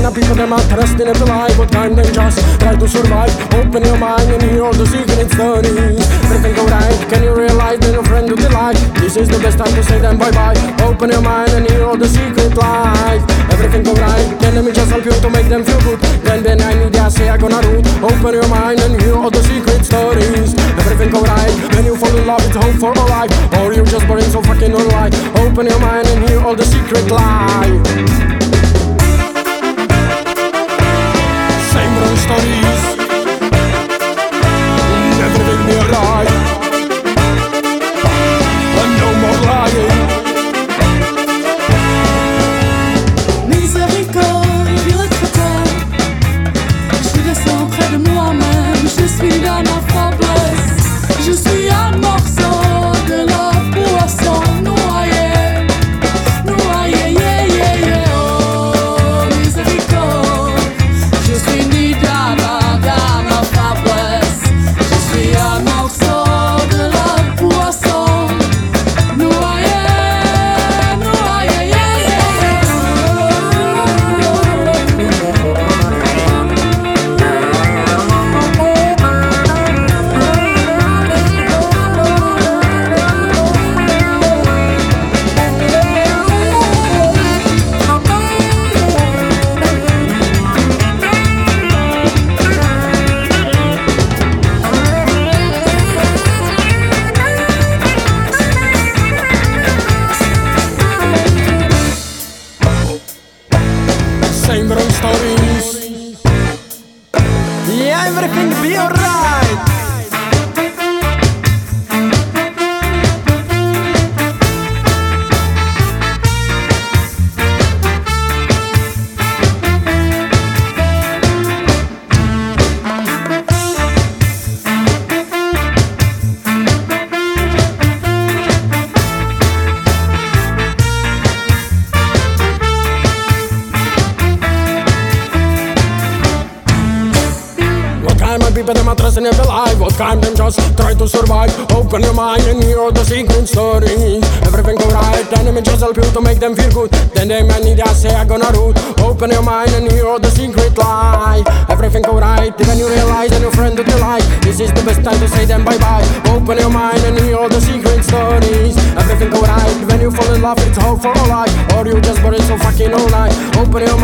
kind of people them are trusting every lie, but kind them just try to survive. Open your mind and hear all the secret stories. Everything go right, can you realize that your friend do the lie? This is the best time to say them bye-bye. Open your mind and hear all the secret lies. Everything go right, then let me just help you to make them feel good. Then I need to say I gonna root. Open your mind and hear all the secret stories. Everything go right, when you fall in love it's hope for all life. Or you just boring so fucking alright. Open your mind and hear all the secret lies. Same wrong stories. Never will be alright. And no more lying. Miséricorde, directeur, je descends près de moi-même. Je suis dans ma faiblesse. Je suis un morceau de la poisson noyé. Noyé, yeah, yeah, yeah. Oh, miséricorde, je suis ni dans ma faiblesse. Je suis un morceau de la poisson noyé. Noyé, yeah, yeah, yeah. Same wrong stories. Yeah, everything be alright. My people them are trusting every lie. What kind them just try to survive. Open your mind and hear all the secret stories. Everything go right, enemy just help you to make them feel good. Then they might need to say I gonna root. Open your mind and hear all the secret lie. Everything go right, then you realize that your friend did the lie. This is the best time to say them bye-bye. Open your mind and hear all the secret stories. Everything go right, when you fall in love it's hope for all life. Or you just worry so fucking all night. Open your